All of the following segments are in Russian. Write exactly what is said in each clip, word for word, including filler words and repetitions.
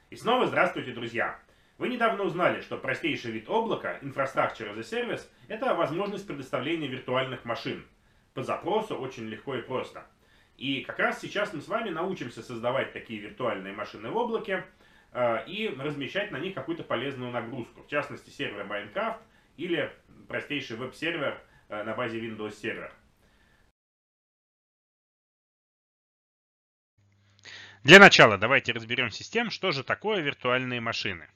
И снова здравствуйте, друзья! Вы недавно узнали, что простейший вид облака, Infrastructure as a Service, это возможность предоставления виртуальных машин. По запросу очень легко и просто. И как раз сейчас мы с вами научимся создавать такие виртуальные машины в облаке э, и размещать на них какую-то полезную нагрузку. В частности, сервер Minecraft или простейший веб-сервер э, на базе Windows Server. Для начала давайте разберемся с тем, что же такое виртуальные машины.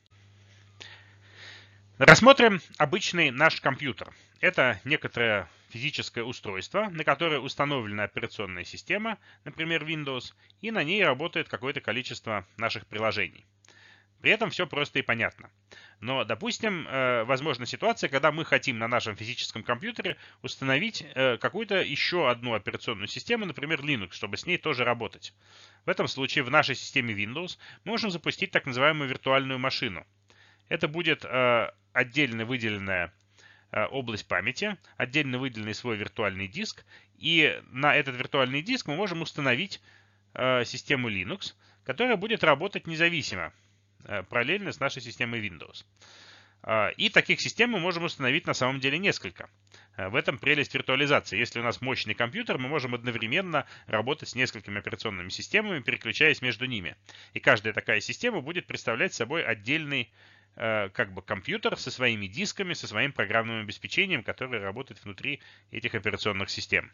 Рассмотрим обычный наш компьютер. Это некоторое физическое устройство, на которое установлена операционная система, например Windows, и на ней работает какое-то количество наших приложений. При этом все просто и понятно. Но, допустим, э, возможна ситуация, когда мы хотим на нашем физическом компьютере установить э, какую-то еще одну операционную систему, например Linux, чтобы с ней тоже работать. В этом случае в нашей системе Windows мы можем запустить так называемую виртуальную машину. Это будет э, отдельно выделенная э, область памяти, отдельно выделенный свой виртуальный диск, и на этот виртуальный диск мы можем установить э, систему Linux, которая будет работать независимо, параллельно с нашей системой Windows. И таких систем мы можем установить на самом деле несколько. В этом прелесть виртуализации. Если у нас мощный компьютер, мы можем одновременно работать с несколькими операционными системами, переключаясь между ними. И каждая такая система будет представлять собой отдельный как бы компьютер со своими дисками, со своим программным обеспечением, которое работает внутри этих операционных систем.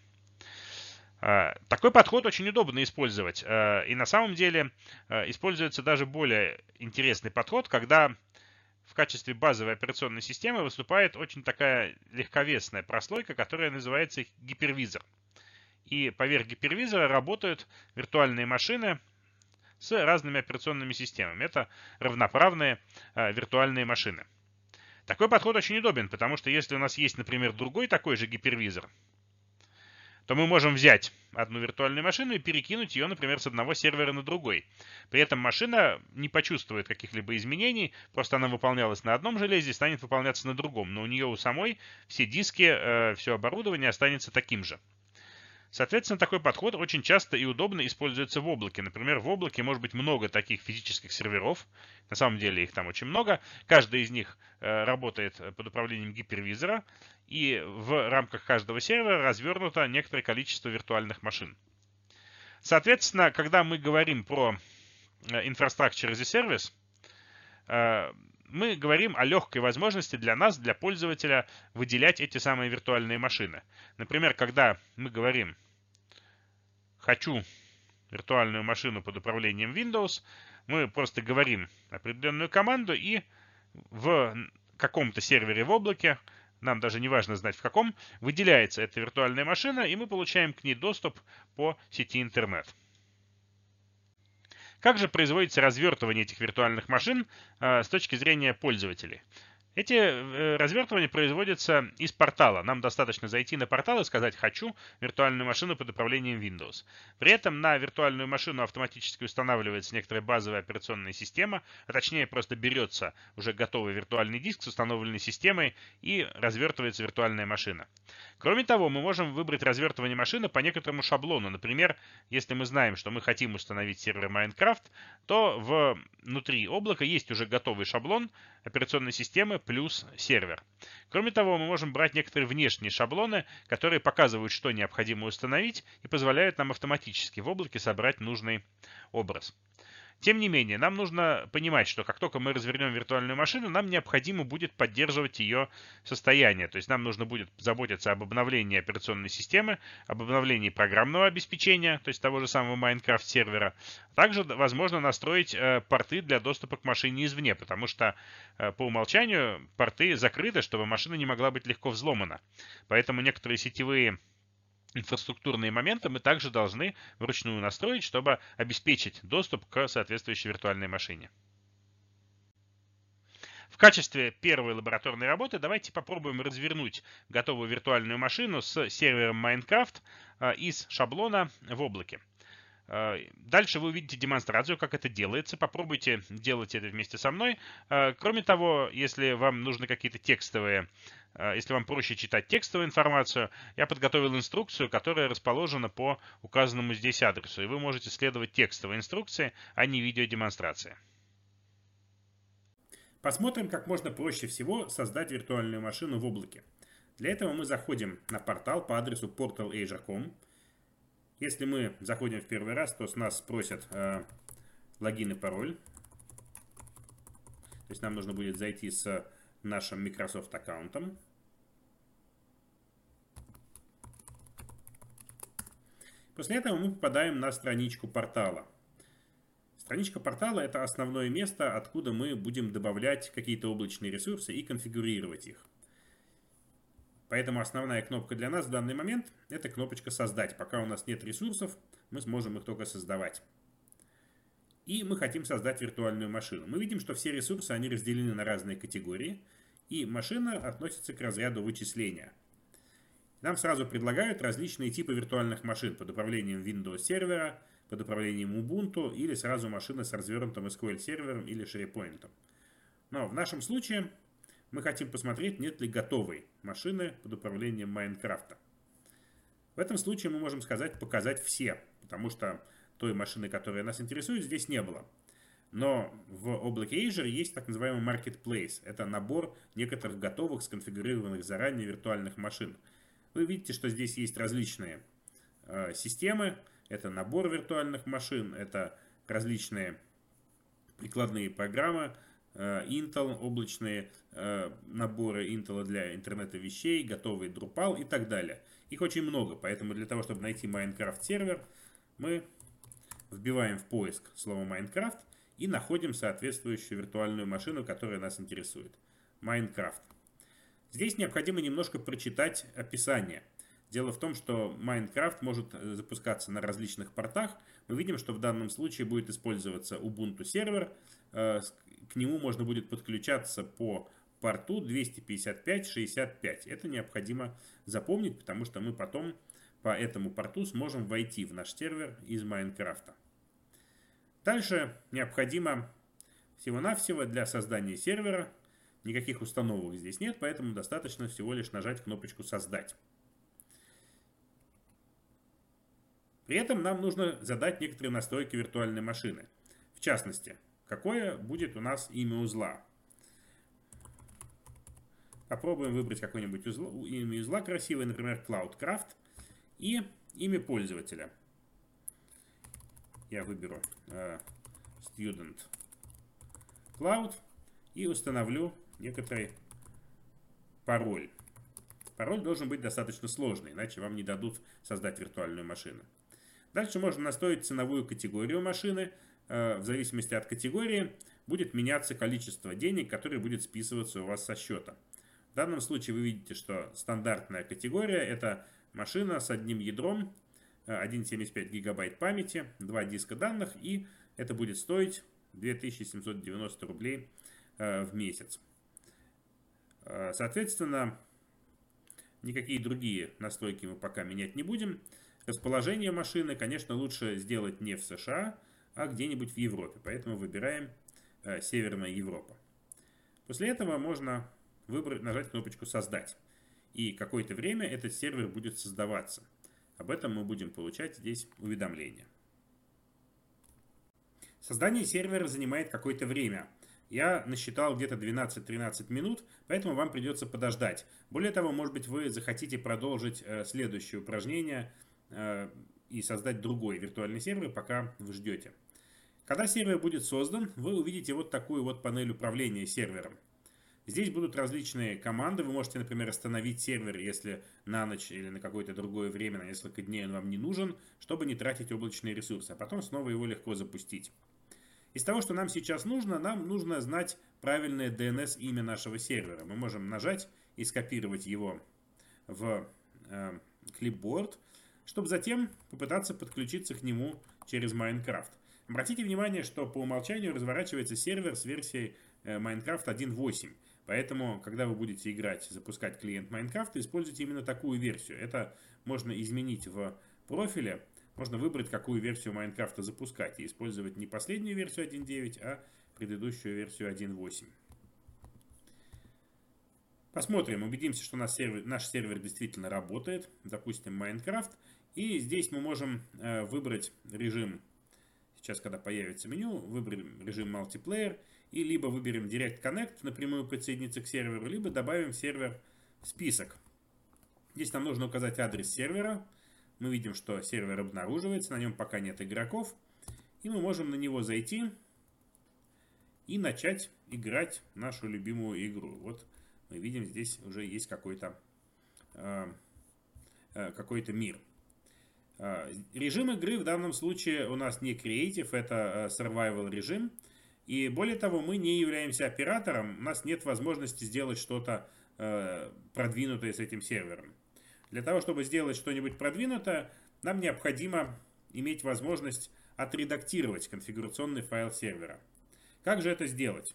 Такой подход очень удобно использовать. И на самом деле используется даже более интересный подход, когда в качестве базовой операционной системы выступает очень такая легковесная прослойка, которая называется гипервизор. И поверх гипервизора работают виртуальные машины с разными операционными системами. Это равноправные виртуальные машины. Такой подход очень удобен, потому что если у нас есть, например, другой такой же гипервизор, то мы можем взять одну виртуальную машину и перекинуть ее, например, с одного сервера на другой. При этом машина не почувствует каких-либо изменений, просто она выполнялась на одном железе и станет выполняться на другом. Но у нее у самой все диски, все оборудование останется таким же. Соответственно, такой подход очень часто и удобно используется в облаке. Например, в облаке может быть много таких физических серверов. На самом деле их там очень много. Каждый из них работает под управлением гипервизора. И в рамках каждого сервера развернуто некоторое количество виртуальных машин. Соответственно, когда мы говорим про Infrastructure as a Service, мы говорим о легкой возможности для нас, для пользователя, выделять эти самые виртуальные машины. Например, когда мы говорим «хочу виртуальную машину под управлением Windows», мы просто говорим определенную команду, и в каком-то сервере в облаке, нам даже не важно знать в каком, выделяется эта виртуальная машина, и мы получаем к ней доступ по сети интернет. Как же производится развертывание этих виртуальных машин э, с точки зрения пользователей? Эти э, развертывания производятся из портала. Нам достаточно зайти на портал и сказать «хочу виртуальную машину под управлением Windows». При этом на виртуальную машину автоматически устанавливается некоторая базовая операционная система, а точнее просто берется уже готовый виртуальный диск с установленной системой и развертывается виртуальная машина. Кроме того, мы можем выбрать развертывание машины по некоторому шаблону. Например, если мы знаем, что мы хотим установить сервер Minecraft, то внутри облака есть уже готовый шаблон операционной системы плюс сервер. Кроме того, мы можем брать некоторые внешние шаблоны, которые показывают, что необходимо установить, и позволяют нам автоматически в облаке собрать нужный образ. Тем не менее, нам нужно понимать, что как только мы развернем виртуальную машину, нам необходимо будет поддерживать ее состояние. То есть нам нужно будет заботиться об обновлении операционной системы, об обновлении программного обеспечения, то есть того же самого Minecraft сервера. Также возможно настроить порты для доступа к машине извне, потому что по умолчанию порты закрыты, чтобы машина не могла быть легко взломана. Поэтому некоторые сетевые инфраструктурные моменты мы также должны вручную настроить, чтобы обеспечить доступ к соответствующей виртуальной машине. В качестве первой лабораторной работы давайте попробуем развернуть готовую виртуальную машину с сервером Minecraft из шаблона в облаке. Дальше вы увидите демонстрацию, как это делается. Попробуйте делать это вместе со мной. Кроме того, если вам нужны какие-то текстовые, если вам проще читать текстовую информацию, я подготовил инструкцию, которая расположена по указанному здесь адресу. И вы можете следовать текстовой инструкции, а не видеодемонстрации. Посмотрим, как можно проще всего создать виртуальную машину в облаке. Для этого мы заходим на портал по адресу портал азер точка ком. Если мы заходим в первый раз, то с нас спросят э, логин и пароль. То есть нам нужно будет зайти с нашим Microsoft аккаунтом. После этого мы попадаем на страничку портала. Страничка портала — это основное место, откуда мы будем добавлять какие-то облачные ресурсы и конфигурировать их. Поэтому основная кнопка для нас в данный момент — это кнопочка «Создать». Пока у нас нет ресурсов, мы сможем их только создавать. И мы хотим создать виртуальную машину. Мы видим, что все ресурсы, они разделены на разные категории, и машина относится к разряду вычисления. Нам сразу предлагают различные типы виртуальных машин под управлением Windows сервера, под управлением Ubuntu или сразу машина с развернутым эс ку эль сервером или SharePoint. Но в нашем случае мы хотим посмотреть, нет ли готовой машины под управлением Майнкрафта. В этом случае мы можем сказать «показать все», потому что той машины, которая нас интересует, здесь не было. Но в облаке Azure есть так называемый Marketplace. Это набор некоторых готовых, сконфигурированных заранее виртуальных машин. Вы видите, что здесь есть различные э, системы. Это набор виртуальных машин, это различные прикладные программы, э, Intel, облачные э, наборы Intel для интернета вещей, готовый Drupal и так далее. Их очень много, поэтому для того, чтобы найти Minecraft сервер, мы вбиваем в поиск слово Minecraft и находим соответствующую виртуальную машину, которая нас интересует. Minecraft. Здесь необходимо немножко прочитать описание. Дело в том, что Minecraft может запускаться на различных портах. Мы видим, что в данном случае будет использоваться Ubuntu сервер. К нему можно будет подключаться по порту двести пятьдесят пять шестьдесят пять. Это необходимо запомнить, потому что мы потом по этому порту сможем войти в наш сервер из Minecraft. Дальше необходимо всего-навсего для создания сервера. Никаких установок здесь нет, поэтому достаточно всего лишь нажать кнопочку «Создать». При этом нам нужно задать некоторые настройки виртуальной машины. В частности, какое будет у нас имя узла. Попробуем выбрать какое-нибудь имя узла красивое, например, CloudCraft, и имя пользователя. Я выберу uh, Student Cloud и установлю некоторый пароль. Пароль должен быть достаточно сложный, иначе вам не дадут создать виртуальную машину. Дальше можно настроить ценовую категорию машины. В зависимости от категории будет меняться количество денег, которое будет списываться у вас со счета. В данном случае вы видите, что стандартная категория — это машина с одним ядром, один целых семьдесят пять гигабайт памяти, два диска данных, и это будет стоить две тысячи семьсот девяносто рублей в месяц. Соответственно, никакие другие настройки мы пока менять не будем. Расположение машины, конечно, лучше сделать не в США, а где-нибудь в Европе. Поэтому выбираем э, Северная Европа. После этого можно выбрать, нажать кнопочку «Создать». И какое-то время этот сервер будет создаваться. Об этом мы будем получать здесь уведомления. Создание сервера занимает какое-то время. Я насчитал где-то двенадцать-тринадцать минут, поэтому вам придется подождать. Более того, может быть, вы захотите продолжить э, следующее упражнение э, и создать другой виртуальный сервер, пока вы ждете. Когда сервер будет создан, вы увидите вот такую вот панель управления сервером. Здесь будут различные команды. Вы можете, например, остановить сервер, если на ночь или на какое-то другое время, на несколько дней он вам не нужен, чтобы не тратить облачные ресурсы, а потом снова его легко запустить. Из того, что нам сейчас нужно, нам нужно знать правильное ди эн эс-имя нашего сервера. Мы можем нажать и скопировать его в э, клипборд, чтобы затем попытаться подключиться к нему через Minecraft. Обратите внимание, что по умолчанию разворачивается сервер с версией э, Minecraft один точка восемь. Поэтому, когда вы будете играть, запускать клиент Minecraft, используйте именно такую версию. Это можно изменить в профиле. Можно выбрать, какую версию Майнкрафта запускать, и использовать не последнюю версию один точка девять, а предыдущую версию один точка восемь. Посмотрим, убедимся, что наш сервер, наш сервер действительно работает. Запустим Minecraft. И здесь мы можем э, выбрать режим Сейчас, когда появится меню, выберем режим Multiplayer и либо выберем Direct Connect, напрямую подсоединиться к серверу, либо добавим сервер в список. Здесь нам нужно указать адрес сервера. Мы видим, что сервер обнаруживается, на нем пока нет игроков. И мы можем на него зайти и начать играть нашу любимую игру. Вот мы видим, здесь уже есть какой-то э, э, какой-то мир. Э, режим игры в данном случае у нас не Creative, это э, Survival режим. И более того, мы не являемся оператором, у нас нет возможности сделать что-то э, продвинутое с этим сервером. Для того, чтобы сделать что-нибудь продвинутое, нам необходимо иметь возможность отредактировать конфигурационный файл сервера. Как же это сделать?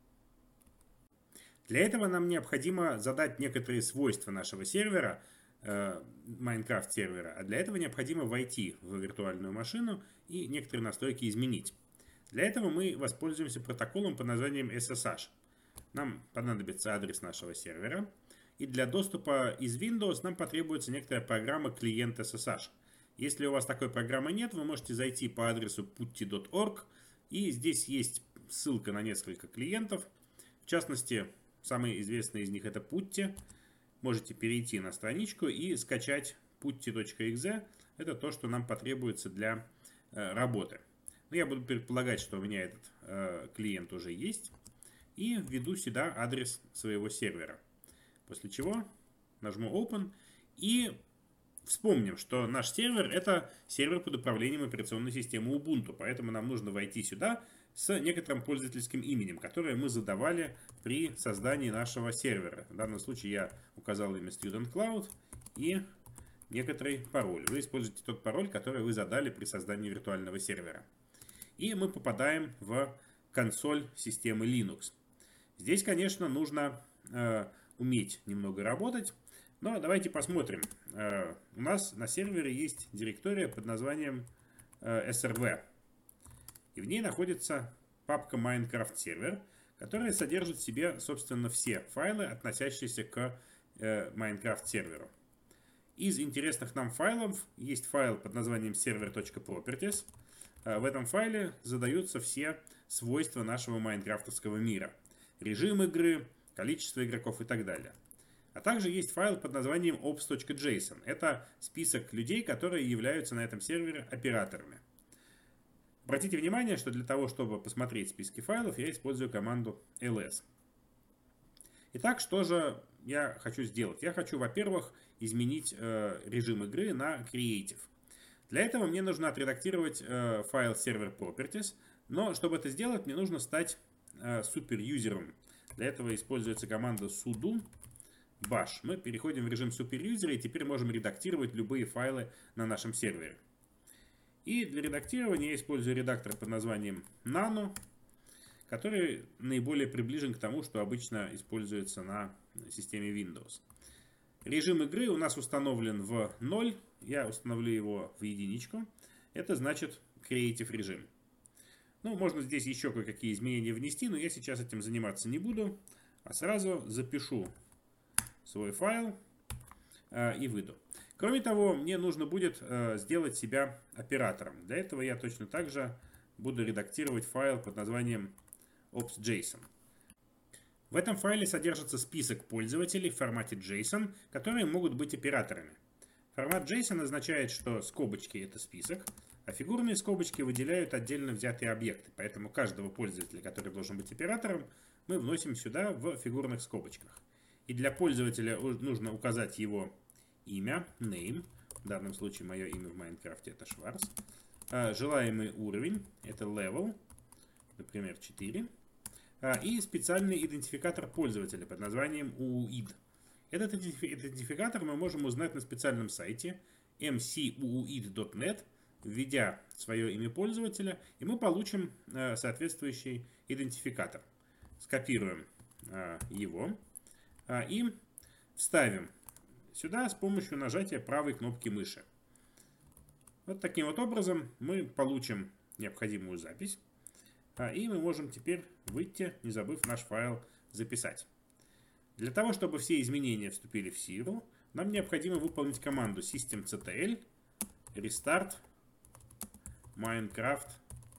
Для этого нам необходимо задать некоторые свойства нашего сервера, э, Minecraft сервера, а для этого необходимо войти в виртуальную машину и некоторые настройки изменить. Для этого мы воспользуемся протоколом под названием эс эс эйч. Нам понадобится адрес нашего сервера. И для доступа из Windows нам потребуется некоторая программа клиент эс эс эйч. Если у вас такой программы нет, вы можете зайти по адресу путти точка орг. И здесь есть ссылка на несколько клиентов. В частности, самый известный из них это Putty. Можете перейти на страничку и скачать путти точка экзе. Это то, что нам потребуется для э, работы. Но я буду предполагать, что у меня этот э, клиент уже есть. И введу сюда адрес своего сервера. После чего нажму Open. И вспомним, что наш сервер это сервер под управлением операционной системы Ubuntu. Поэтому нам нужно войти сюда с некоторым пользовательским именем, которое мы задавали при создании нашего сервера. В данном случае я указал имя StudentCloud и некоторый пароль. Вы используете тот пароль, который вы задали при создании виртуального сервера. И мы попадаем в консоль системы Linux. Здесь, конечно, нужно э, уметь немного работать, но давайте посмотрим. Э, у нас на сервере есть директория под названием э, эс эр ви. И в ней находится папка Minecraft Server, которая содержит в себе, собственно, все файлы, относящиеся к э, Minecraft серверу. Из интересных нам файлов есть файл под названием server.properties. В этом файле задаются все свойства нашего майнкрафтовского мира. Режим игры, количество игроков и так далее. А также есть файл под названием ops.json. Это список людей, которые являются на этом сервере операторами. Обратите внимание, что для того, чтобы посмотреть списки файлов, я использую команду ls. Итак, что же я хочу сделать? Я хочу, во-первых, изменить э, режим игры на Creative. Для этого мне нужно отредактировать э, файл server properties, но чтобы это сделать, мне нужно стать э, суперюзером. Для этого используется команда sudo bash. Мы переходим в режим суперюзера и теперь можем редактировать любые файлы на нашем сервере. И для редактирования я использую редактор под названием Nano, который наиболее приближен к тому, что обычно используется на системе Windows. Режим игры у нас установлен в ноль. Я установлю его в единичку. Это значит Creative режим. Ну, можно здесь еще кое-какие изменения внести, но я сейчас этим заниматься не буду. А сразу запишу свой файл э, и выйду. Кроме того, мне нужно будет э, сделать себя оператором. Для этого я точно так же буду редактировать файл под названием ops.json. В этом файле содержится список пользователей в формате JSON, которые могут быть операторами. Формат JSON означает, что скобочки это список, а фигурные скобочки выделяют отдельно взятые объекты. Поэтому каждого пользователя, который должен быть оператором, мы вносим сюда в фигурных скобочках. И для пользователя нужно указать его имя, name, в данном случае мое имя в Майнкрафте это Шварц, желаемый уровень, это level, например, четыре, и специальный идентификатор пользователя под названием ю ю ай ди. Этот идентификатор мы можем узнать на специальном сайте эм си ю ю ай ди точка нет, введя свое имя пользователя, и мы получим соответствующий идентификатор. Скопируем его и вставим сюда с помощью нажатия правой кнопки мыши. Вот таким вот образом мы получим необходимую запись. И мы можем теперь выйти, не забыв наш файл записать. Для того, чтобы все изменения вступили в силу, нам необходимо выполнить команду systemctl restart minecraft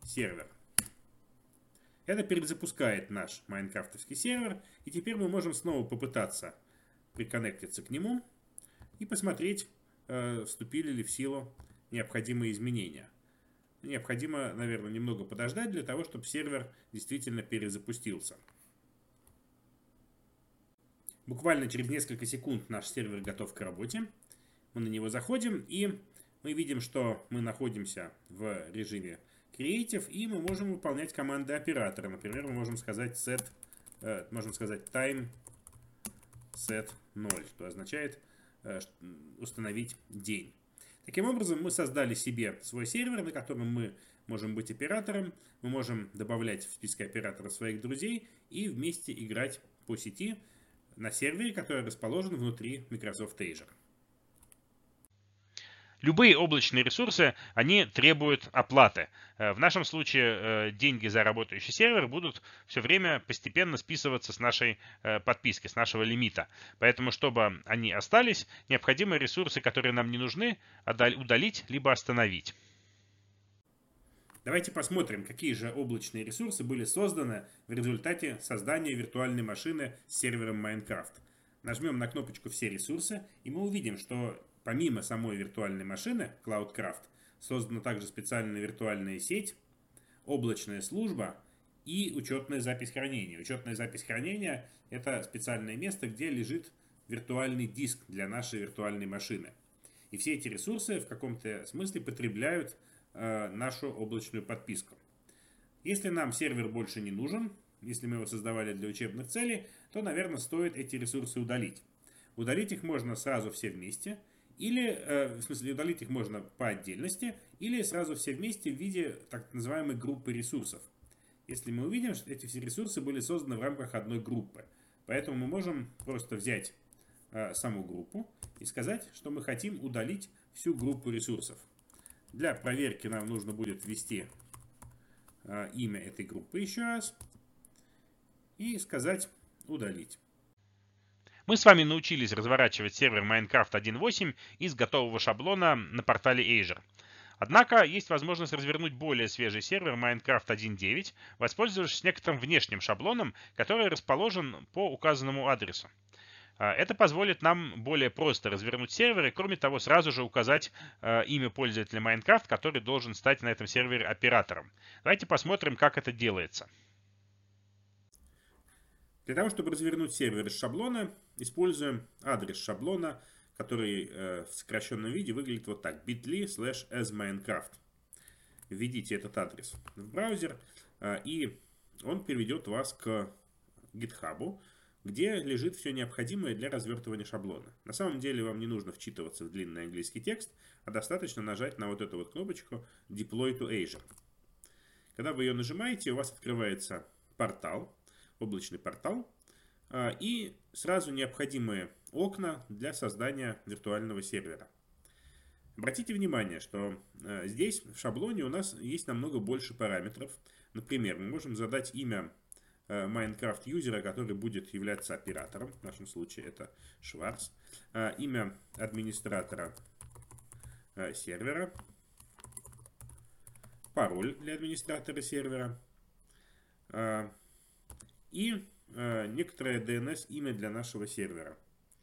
сервер. Это перезапускает наш майнкрафтовский сервер, и теперь мы можем снова попытаться приконнектиться к нему и посмотреть, э, вступили ли в силу необходимые изменения. Необходимо, наверное, немного подождать для того, чтобы сервер действительно перезапустился. Буквально через несколько секунд наш сервер готов к работе. Мы на него заходим, и мы видим, что мы находимся в режиме Creative, и мы можем выполнять команды оператора. Например, мы можем сказать set, э, можем сказать time set ноль, что означает э, установить день. Таким образом, мы создали себе свой сервер, на котором мы можем быть оператором, мы можем добавлять в список операторов своих друзей и вместе играть по сети на сервере, который расположен внутри Microsoft Azure. Любые облачные ресурсы, они требуют оплаты. В нашем случае деньги за работающий сервер будут все время постепенно списываться с нашей подписки, с нашего лимита. Поэтому, чтобы они остались, необходимы ресурсы, которые нам не нужны, удалить либо остановить. Давайте посмотрим, какие же облачные ресурсы были созданы в результате создания виртуальной машины с сервером Minecraft. Нажмем на кнопочку «Все ресурсы», и мы увидим, что помимо самой виртуальной машины CloudCraft создана также специальная виртуальная сеть, облачная служба и учетная запись хранения. Учетная запись хранения – это специальное место, где лежит виртуальный диск для нашей виртуальной машины. И все эти ресурсы в каком-то смысле потребляют э, нашу облачную подписку. Если нам сервер больше не нужен, если мы его создавали для учебных целей, то, наверное, стоит эти ресурсы удалить. Удалить их можно сразу все вместе, или, э, в смысле, удалить их можно по отдельности, или сразу все вместе в виде так называемой группы ресурсов. Если мы увидим, что эти все ресурсы были созданы в рамках одной группы. Поэтому мы можем просто взять э, саму группу и сказать, что мы хотим удалить всю группу ресурсов. Для проверки нам нужно будет ввести э, имя этой группы еще раз и сказать «удалить». Мы с вами научились разворачивать сервер Minecraft один точка восемь из готового шаблона на портале Azure. Однако есть возможность развернуть более свежий сервер Minecraft один точка девять, воспользовавшись некоторым внешним шаблоном, который расположен по указанному адресу. Это позволит нам более просто развернуть сервер и, кроме того, сразу же указать э, имя пользователя Minecraft, который должен стать на этом сервере оператором. Давайте посмотрим, как это делается. Для того, чтобы развернуть сервер из шаблона, используем адрес шаблона, который э, в сокращенном виде выглядит вот так: bit.ly slash asminecraft. Введите этот адрес в браузер, э, и он приведет вас к GitHub, где лежит все необходимое для развертывания шаблона. На самом деле вам не нужно вчитываться в длинный английский текст, а достаточно нажать на вот эту вот кнопочку Deploy to Azure. Когда вы ее нажимаете, у вас открывается портал, облачный портал, и сразу необходимые окна для создания виртуального сервера. Обратите внимание, что здесь в шаблоне у нас есть намного больше параметров. Например, мы можем задать имя Minecraft юзера, который будет являться оператором, в нашем случае это Шварц, имя администратора сервера, пароль для администратора сервера и некоторое ди эн эс-имя для нашего сервера.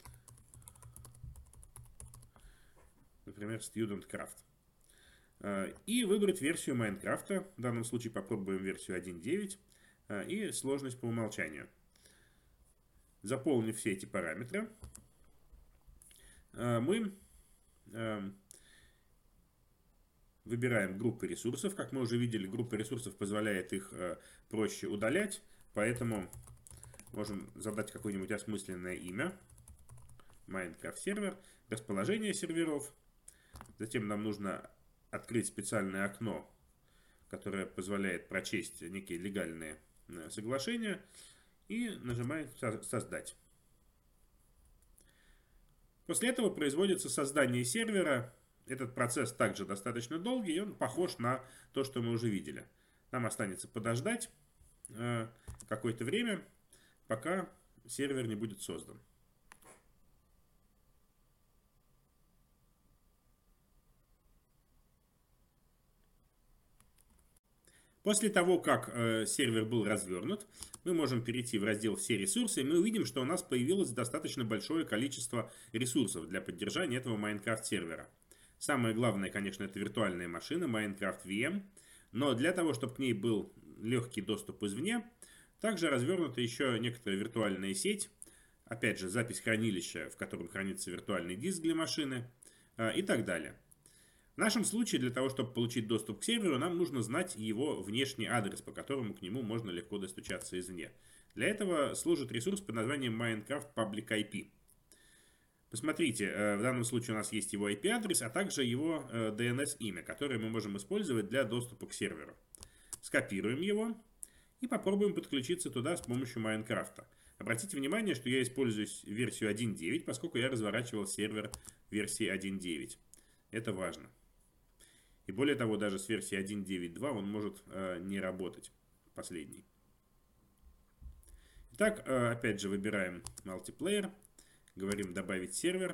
Например, StudentCraft. И выбрать версию Майнкрафта. В данном случае попробуем версию один точка девять. И сложность по умолчанию. Заполнив все эти параметры, мы выбираем группы ресурсов. Как мы уже видели, группа ресурсов позволяет их проще удалять. Поэтому можем задать какое-нибудь осмысленное имя. Minecraft сервер. Расположение серверов. Затем нам нужно открыть специальное окно, которое позволяет прочесть некие легальные соглашения. И нажимаем «Создать». После этого производится создание сервера. Этот процесс также достаточно долгий, и он похож на то, что мы уже видели. Нам останется подождать э, какое-то время, пока сервер не будет создан. После того, как э, сервер был развернут, мы можем перейти в раздел «Все ресурсы», и мы увидим, что у нас появилось достаточно большое количество ресурсов для поддержания этого Minecraft сервера. Самое главное, конечно, это виртуальная машина Minecraft ви эм, но для того, чтобы к ней был легкий доступ извне, также развернута еще некоторая виртуальная сеть, опять же, запись хранилища, в котором хранится виртуальный диск для машины э, и так далее. В нашем случае, для того, чтобы получить доступ к серверу, нам нужно знать его внешний адрес, по которому к нему можно легко достучаться извне. Для этого служит ресурс под названием Minecraft Public ай пи. Посмотрите, в данном случае у нас есть его ай пи-адрес, а также его ди эн эс-имя, которое мы можем использовать для доступа к серверу. Скопируем его и попробуем подключиться туда с помощью Майнкрафта. Обратите внимание, что я использую версию один точка девять, поскольку я разворачивал сервер версии один точка девять. Это важно. И более того, даже с версии один точка девять точка два он может э, не работать, последний. Итак, э, опять же выбираем Multiplayer, говорим «Добавить сервер»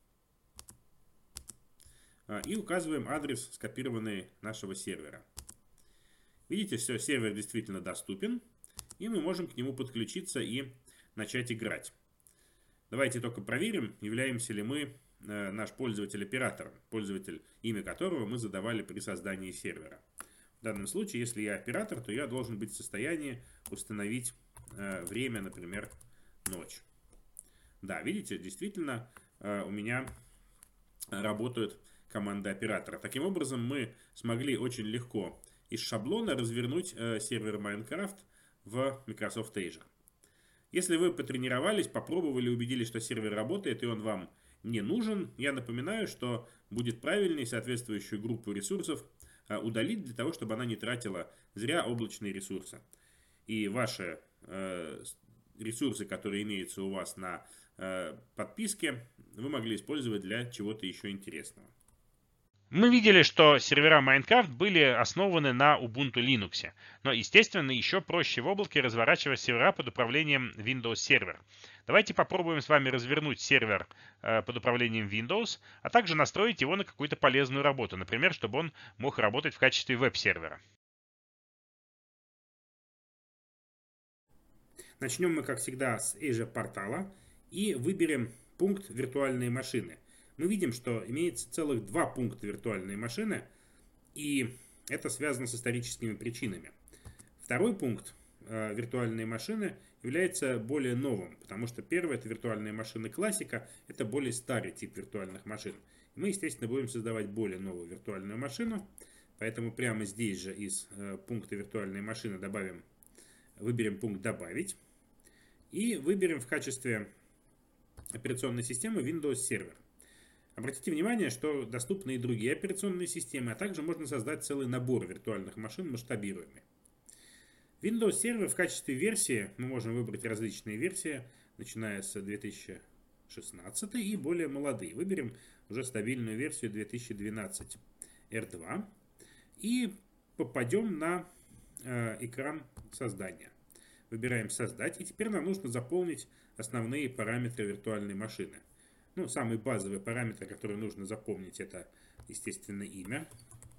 э, и указываем адрес скопированный нашего сервера. Видите, все, сервер действительно доступен, и мы можем к нему подключиться и начать играть. Давайте только проверим, являемся ли мы наш пользователь-оператор, пользователь, имя которого мы задавали при создании сервера. В данном случае, если я оператор, то я должен быть в состоянии установить э, время, например, ночь. Да, видите, действительно э, у меня работают команды оператора. Таким образом, мы смогли очень легко из шаблона развернуть э, сервер Minecraft в Microsoft Azure. Если вы потренировались, попробовали, убедились, что сервер работает и он вам не нужен, я напоминаю, что будет правильнее соответствующую группу ресурсов удалить для того, чтобы она не тратила зря облачные ресурсы. И ваши э, ресурсы, которые имеются у вас на э, подписке, вы могли использовать для чего-то еще интересного. Мы видели, что сервера Minecraft были основаны на Ubuntu Linux, но, естественно, еще проще в облаке разворачивать сервера под управлением Windows Server. Давайте попробуем с вами развернуть сервер э, под управлением Windows, а также настроить его на какую-то полезную работу, например, чтобы он мог работать в качестве веб-сервера. Начнем мы, как всегда, с Azure портала и выберем пункт «Виртуальные машины». Мы видим, что имеется целых два пункта виртуальной машины, и это связано с историческими причинами. Второй пункт э, виртуальные машины является более новым, потому что первый — это виртуальные машины классика, это более старый тип виртуальных машин. И мы, естественно, будем создавать более новую виртуальную машину, поэтому прямо здесь же из э, пункта виртуальной машины добавим, выберем пункт «Добавить» и выберем в качестве операционной системы Windows Server. Обратите внимание, что доступны и другие операционные системы, а также можно создать целый набор виртуальных машин масштабируемый. Windows Server в качестве версии мы можем выбрать различные версии, начиная с две тысячи шестнадцатой и более молодые. Выберем уже стабильную версию две тысячи двенадцать эр два и попадем на э, экран создания. Выбираем «Создать», и теперь нам нужно заполнить основные параметры виртуальной машины. Ну, самый базовый параметр, который нужно запомнить, это, естественно, имя.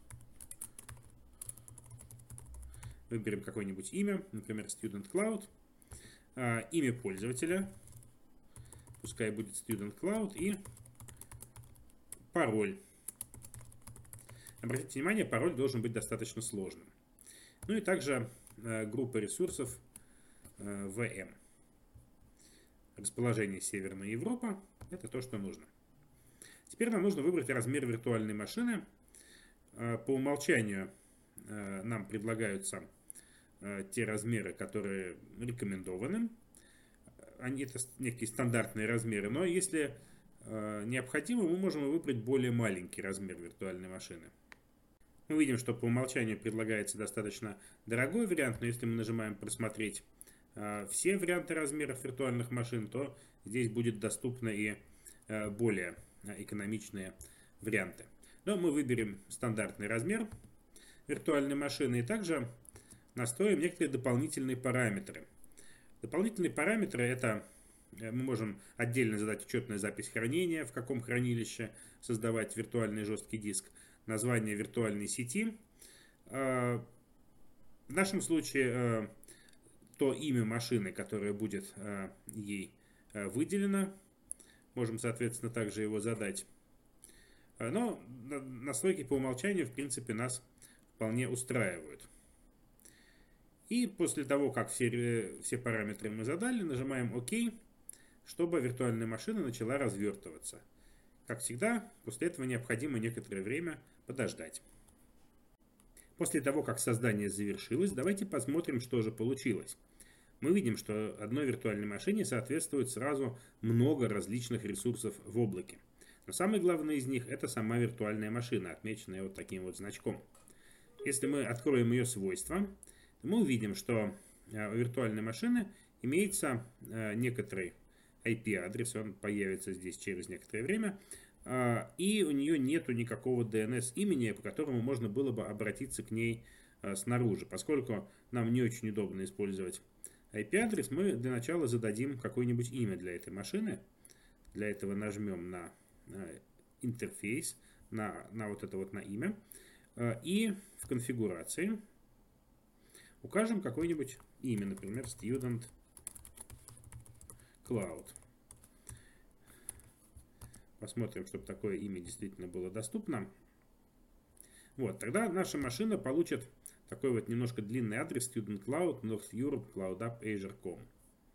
Выберем какое-нибудь имя, например, Student Cloud. А, имя пользователя, пускай будет Student Cloud, и пароль. Обратите внимание, пароль должен быть достаточно сложным. Ну и также а, группа ресурсов а, ви эм. Расположение Северная Европа. Это то, что нужно. Теперь нам нужно выбрать размер виртуальной машины. По умолчанию нам предлагаются те размеры, которые рекомендованы. Они это некие стандартные размеры, но если необходимо, мы можем выбрать более маленький размер виртуальной машины. Мы видим, что по умолчанию предлагается достаточно дорогой вариант, но если мы нажимаем «Просмотреть все варианты размеров виртуальных машин», то здесь будет доступны и более экономичные варианты. Но мы выберем стандартный размер виртуальной машины и также настроим некоторые дополнительные параметры. Дополнительные параметры — это мы можем отдельно задать учетную запись хранения, в каком хранилище создавать виртуальный жесткий диск, название виртуальной сети, В нашем случае то имя машины, которое будет ей выделено, можем, соответственно, также его задать. Но настройки по умолчанию, в принципе, нас вполне устраивают. И после того, как все, все параметры мы задали, нажимаем ОК, чтобы виртуальная машина начала развертываться. Как всегда, после этого необходимо некоторое время подождать. После того, как создание завершилось, давайте посмотрим, что же получилось. Мы видим, что одной виртуальной машине соответствует сразу много различных ресурсов в облаке. Но самый главный из них — это сама виртуальная машина, отмеченная вот таким вот значком. Если мы откроем ее свойства, то мы увидим, что у виртуальной машины имеется некоторый ай пи-адрес, он появится здесь через некоторое время, и у нее нету никакого ди эн эс-имени, по которому можно было бы обратиться к ней снаружи. Поскольку нам не очень удобно использовать ай пи-адрес, мы для начала зададим какое-нибудь имя для этой машины. Для этого нажмем на интерфейс, на, на вот это вот на имя, и в конфигурации укажем какое-нибудь имя, например, Student Cloud. Посмотрим, чтобы такое имя действительно было доступно. Вот, тогда наша машина получит такой вот немножко длинный адрес Student Cloud, North Europe, Cloud App, Azure точка ком.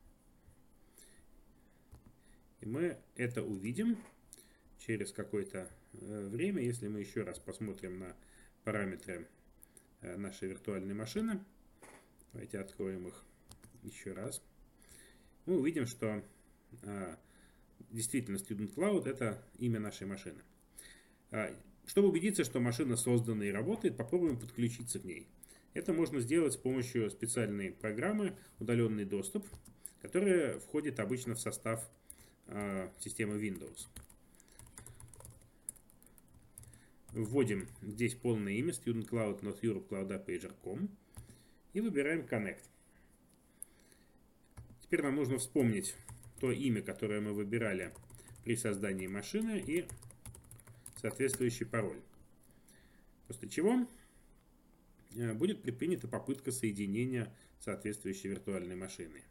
И мы это увидим через какое-то время, если мы еще раз посмотрим на параметры нашей виртуальной машины. Давайте откроем их еще раз. Мы увидим, что действительно Student Cloud — это имя нашей машины. Чтобы убедиться, что машина создана и работает, попробуем подключиться к ней. Это можно сделать с помощью специальной программы «Удаленный доступ», которая входит обычно в состав системы Windows. Вводим здесь полное имя Student Cloud, North Europe, Cloud App, Azure точка ком и выбираем Connect. Теперь нам нужно вспомнить то имя, которое мы выбирали при создании машины, и соответствующий пароль. После чего будет предпринята попытка соединения соответствующей виртуальной машины.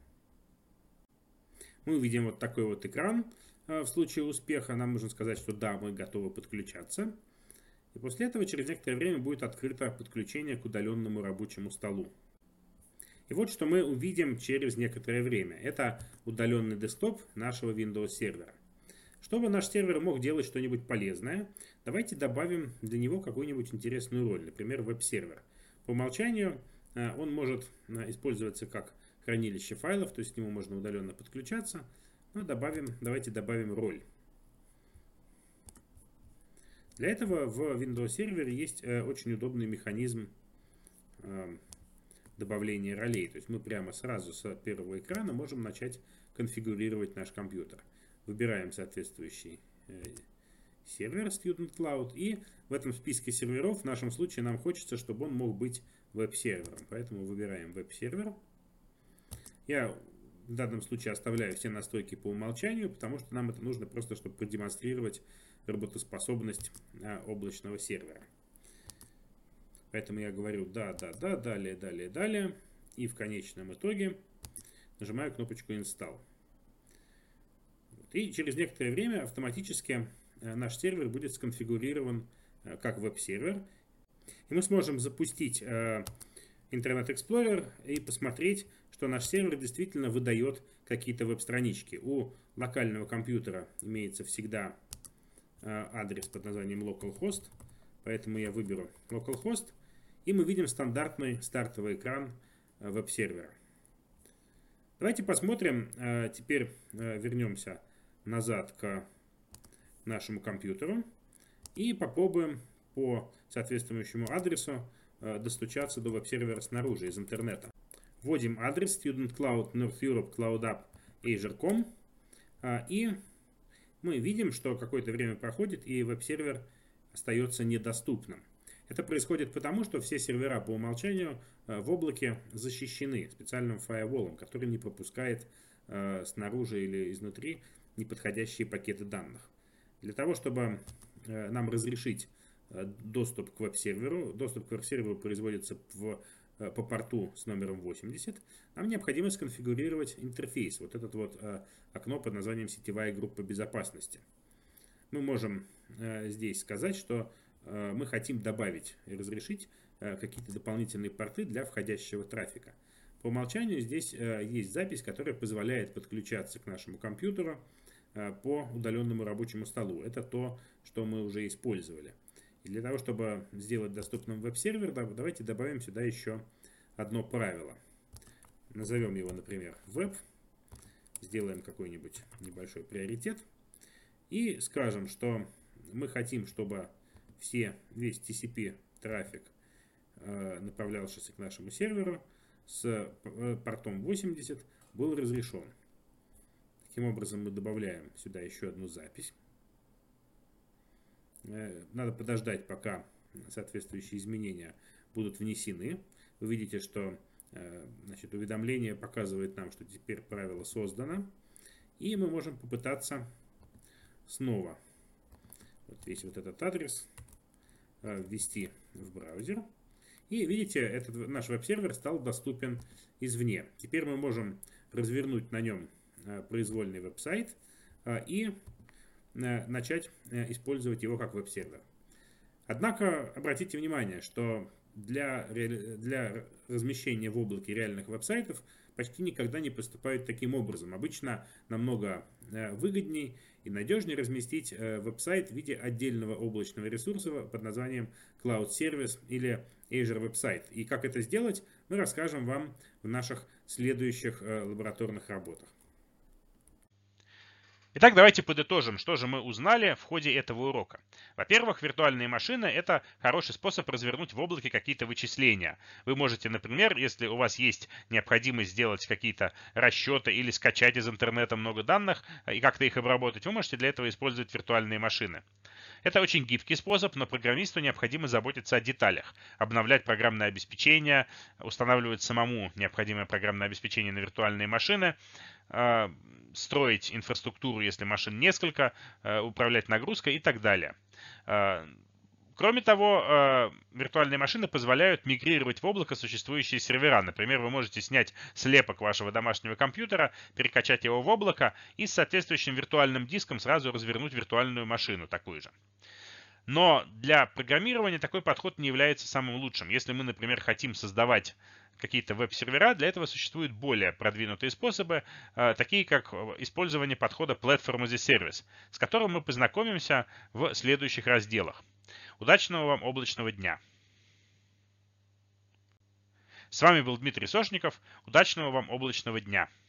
Мы увидим вот такой вот экран. В случае успеха нам нужно сказать, что да, мы готовы подключаться. И после этого через некоторое время будет открыто подключение к удаленному рабочему столу. И вот что мы увидим через некоторое время. Это удаленный десктоп нашего Windows сервера. Чтобы наш сервер мог делать что-нибудь полезное, давайте добавим для него какую-нибудь интересную роль, например, веб-сервер. По умолчанию он может использоваться как хранилище файлов, то есть к нему можно удаленно подключаться. Но добавим, давайте добавим роль. Для этого в Windows сервере есть очень удобный механизм добавления ролей. То есть мы прямо сразу с первого экрана можем начать конфигурировать наш компьютер. Выбираем соответствующий сервер Student Cloud, и в этом списке серверов в нашем случае нам хочется, чтобы он мог быть веб-сервером. Поэтому выбираем веб-сервер. Я в данном случае оставляю все настройки по умолчанию, потому что нам это нужно просто, чтобы продемонстрировать работоспособность облачного сервера. Поэтому я говорю да, да, да, далее, далее, далее. И в конечном итоге нажимаю кнопочку Install. И через некоторое время автоматически наш сервер будет сконфигурирован как веб-сервер. И мы сможем запустить Internet Explorer и посмотреть, что наш сервер действительно выдает какие-то веб-странички. У локального компьютера имеется всегда адрес под названием localhost, поэтому я выберу localhost, и мы видим стандартный стартовый экран веб-сервера. Давайте посмотрим, теперь вернемся назад к нашему компьютеру и попробуем по соответствующему адресу достучаться до веб-сервера снаружи, из интернета. Вводим адрес Student Cloud, North Europe, Cloud App, Azure точка ком, и мы видим, что какое-то время проходит, и веб-сервер остается недоступным. Это происходит потому, что все сервера по умолчанию в облаке защищены специальным фаерволом, который не пропускает снаружи или изнутри неподходящие пакеты данных. Для того, чтобы нам разрешить доступ к веб-серверу, доступ к веб-серверу производится в по порту с номером восемьдесят, нам необходимо сконфигурировать интерфейс, вот это вот окно под названием «Сетевая группа безопасности». Мы можем здесь сказать, что мы хотим добавить и разрешить какие-то дополнительные порты для входящего трафика. По умолчанию здесь есть запись, которая позволяет подключаться к нашему компьютеру по удаленному рабочему столу. Это то, что мы уже использовали. И для того, чтобы сделать доступным веб-сервер, давайте добавим сюда еще одно правило. Назовем его, например, веб. Сделаем какой-нибудь небольшой приоритет. И скажем, что мы хотим, чтобы все, весь ти си пи трафик, направлявшийся к нашему серверу, с портом восемьдесят был разрешен. Таким образом, мы добавляем сюда еще одну запись. Надо подождать, пока соответствующие изменения будут внесены. Вы видите, что значит, уведомление показывает нам, что теперь правило создано. И мы можем попытаться снова вот весь вот этот адрес ввести в браузер. И видите, этот наш веб-сервер стал доступен извне. Теперь мы можем развернуть на нем произвольный веб-сайт и начать использовать его как веб-сервер. Однако обратите внимание, что для, для размещения в облаке реальных веб-сайтов почти никогда не поступают таким образом. Обычно намного выгодней и надежнее разместить веб-сайт в виде отдельного облачного ресурса под названием Cloud Service или Azure Website. И как это сделать, мы расскажем вам в наших следующих лабораторных работах. Итак, давайте подытожим, что же мы узнали в ходе этого урока. Во-первых, виртуальные машины – это хороший способ развернуть в облаке какие-то вычисления. Вы можете, например, если у вас есть необходимость сделать какие-то расчеты или скачать из интернета много данных и как-то их обработать, вы можете для этого использовать виртуальные машины. Это очень гибкий способ, но программисту необходимо заботиться о деталях, обновлять программное обеспечение, устанавливать самому необходимое программное обеспечение на виртуальные машины, строить инфраструктуру, если машин несколько, управлять нагрузкой и так далее. Кроме того, виртуальные машины позволяют мигрировать в облако существующие сервера. Например, вы можете снять слепок вашего домашнего компьютера, перекачать его в облако и с соответствующим виртуальным диском сразу развернуть виртуальную машину такую же. Но для программирования такой подход не является самым лучшим. Если мы, например, хотим создавать какие-то веб-сервера, для этого существуют более продвинутые способы, такие как использование подхода Platform as a Service, с которым мы познакомимся в следующих разделах. Удачного вам облачного дня! С вами был Дмитрий Сошников. Удачного вам облачного дня!